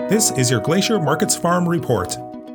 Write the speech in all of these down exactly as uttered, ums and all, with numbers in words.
This is your Glacier Markets Farm Report.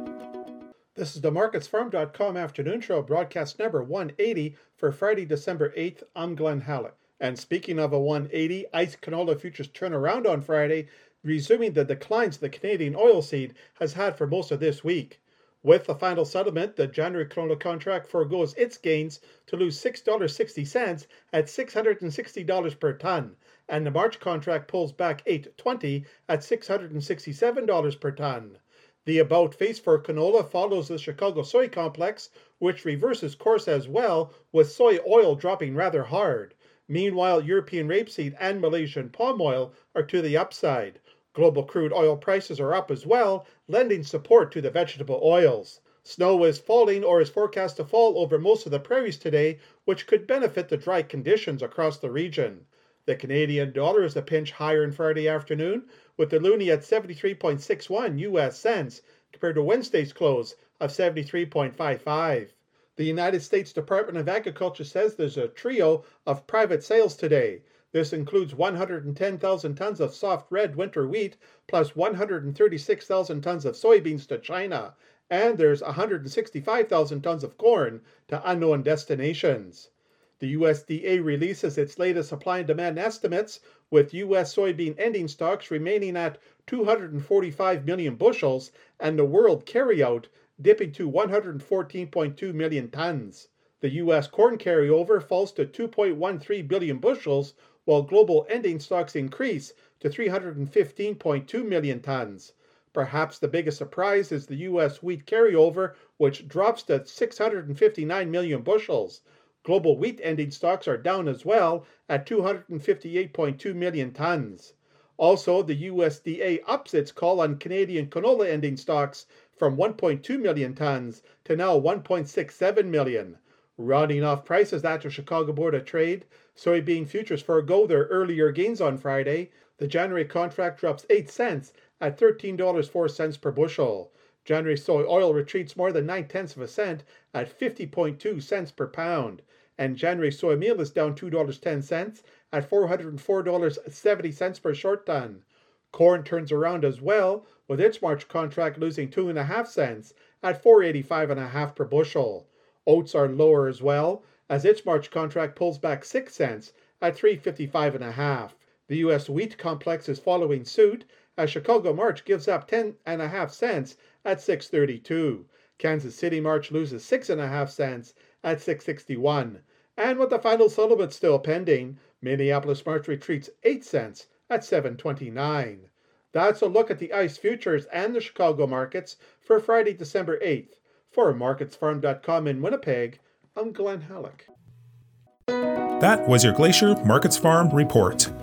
This is the markets farm dot com afternoon show, broadcast number one eighty for Friday, December eighth. I'm Glenn Halleck. And speaking of a one eighty, ICE canola futures turn around on Friday, resuming the declines the Canadian oilseed has had for most of this week. With the final settlement, the January canola contract forgoes its gains to lose six dollars and sixty cents at six hundred sixty dollars per ton, and the March contract pulls back eight dollars and twenty cents at six hundred sixty-seven dollars per ton. The about face for canola follows the Chicago soy complex, which reverses course as well, with soy oil dropping rather hard. Meanwhile, European rapeseed and Malaysian palm oil are to the upside. Global crude oil prices are up as well, lending support to the vegetable oils. Snow is falling or is forecast to fall over most of the prairies today, which could benefit the dry conditions across the region. The Canadian dollar is a pinch higher on Friday afternoon, with the loonie at seventy-three point six one U S cents compared to Wednesday's close of seventy-three point five five. The United States Department of Agriculture says there's a trio of private sales today. This includes one hundred ten thousand tons of soft red winter wheat plus one hundred thirty-six thousand tons of soybeans to China, and there's one hundred sixty-five thousand tons of corn to unknown destinations. The U S D A releases its latest supply and demand estimates, with U S soybean ending stocks remaining at two hundred forty-five million bushels and the world carryout dipping to one hundred fourteen point two million tons. The U S corn carryover falls to two point one three billion bushels, while global ending stocks increase to three hundred fifteen point two million tons. Perhaps the biggest surprise is the U S wheat carryover, which drops to six hundred fifty-nine million bushels. Global wheat ending stocks are down as well at two hundred fifty-eight point two million tons. Also, the U S D A ups its call on Canadian canola ending stocks from one point two million tons to now one point six seven million. Rounding off prices at the Chicago Board of Trade, soybean futures forgo their earlier gains on Friday. The January contract drops eight cents at thirteen dollars and four cents per bushel. January soy oil retreats more than nine tenths of a cent at fifty point two cents per pound. And January soy meal is down two dollars and ten cents at four hundred four dollars and seventy cents per short ton. Corn turns around as well, with its March contract losing two and a half cents at four eighty-five and a half per bushel. Oats are lower as well, as its March contract pulls back six cents at three fifty-five and a half. The U S wheat complex is following suit, as Chicago March gives up ten and a half cents at six thirty-two. Kansas City March loses six and a half cents at six sixty-one. And with the final settlement still pending, Minneapolis March retreats eight cents at seven twenty-nine. That's a look at the ICE futures and the Chicago markets for Friday, December eighth. For markets farm dot com in Winnipeg, I'm Glenn Halleck. That was your Glacier Markets Farm Report.